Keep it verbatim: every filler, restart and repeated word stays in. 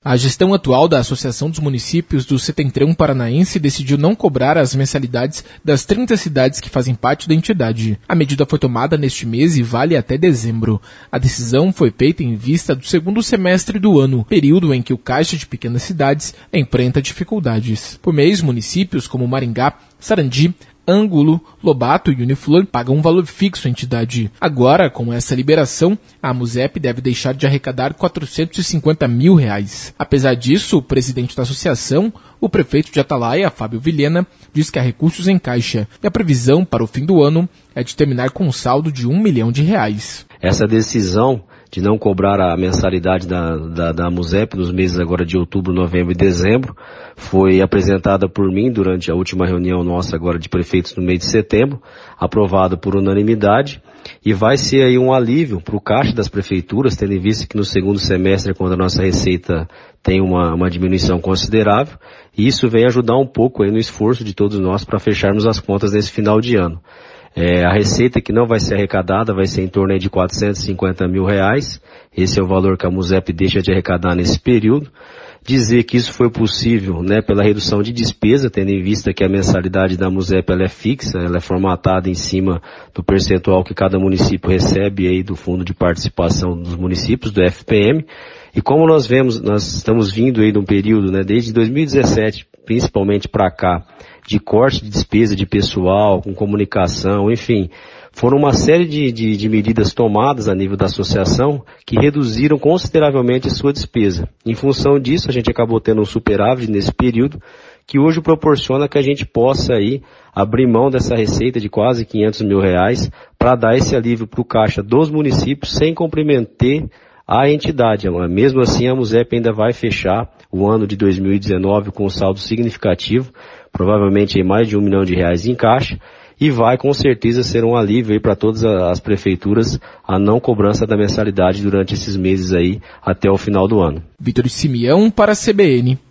A gestão atual da Associação dos Municípios do Setentrão Paranaense decidiu não cobrar as mensalidades das trinta cidades que fazem parte da entidade. A medida foi tomada neste mês e vale até dezembro. A decisão foi feita em vista do segundo semestre do ano, período em que o caixa de pequenas cidades enfrenta dificuldades. Por mês, municípios como Maringá, Sarandi, Angulo, Lobato e Uniflor pagam um valor fixo à entidade. Agora, com essa liberação, a Amusep deve deixar de arrecadar quatrocentos e cinquenta mil reais. Apesar disso, o presidente da associação, o prefeito de Atalaia, Fábio Vilhena, diz que há recursos em caixa e a previsão para o fim do ano é de terminar com um saldo de um milhão de reais. Essa decisão de não cobrar a mensalidade da, da, da Amusep nos meses agora de outubro, novembro e dezembro foi apresentada por mim durante a última reunião nossa agora de prefeitos no mês de setembro, aprovada por unanimidade, e vai ser aí um alívio para o caixa das prefeituras, tendo em vista que no segundo semestre, quando a nossa receita tem uma, uma diminuição considerável, e isso vem ajudar um pouco aí no esforço de todos nós para fecharmos as contas nesse final de ano. É, a receita que não vai ser arrecadada vai ser em torno aí de quatrocentos e cinquenta mil reais. Esse é o valor que a Amusep deixa de arrecadar nesse período. Dizer que isso foi possível, né, pela redução de despesa, tendo em vista que a mensalidade da Amusep ela é fixa, ela é formatada em cima do percentual que cada município recebe aí do Fundo de Participação dos Municípios, do F P M. E como nós vemos, nós estamos vindo aí de um período, né, desde dois mil e dezessete, principalmente para cá, de corte de despesa de pessoal, com comunicação, enfim, foram uma série de, de, de medidas tomadas a nível da associação que reduziram consideravelmente a sua despesa. Em função disso, a gente acabou tendo um superávit nesse período, que hoje proporciona que a gente possa aí abrir mão dessa receita de quase quinhentos mil reais para dar esse alívio para o caixa dos municípios sem comprometer a entidade. Mesmo assim, a Amusep ainda vai fechar o ano de dois mil e dezenove com um saldo significativo, provavelmente aí mais de um milhão de reais em caixa, e vai com certeza ser um alívio aí para todas as prefeituras a não cobrança da mensalidade durante esses meses aí até o final do ano. Vitor Simeão para a C B N.